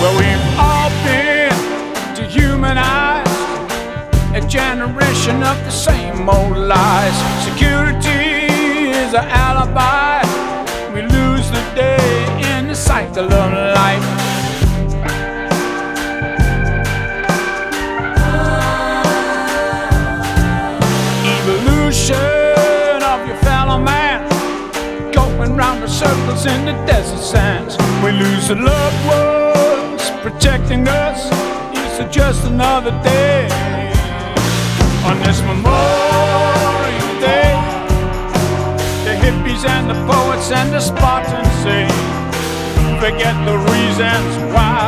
Well, we've all been dehumanized, a generation of the same old lies. Security is an alibi. We lose the day in the cycle of life. Evolution of your fellow man, going round the circles in the desert sands. We lose the loved ones protecting us. It's just another day. On this Memorial Day, the hippies and the poets and the Spartans say, forget the reasons why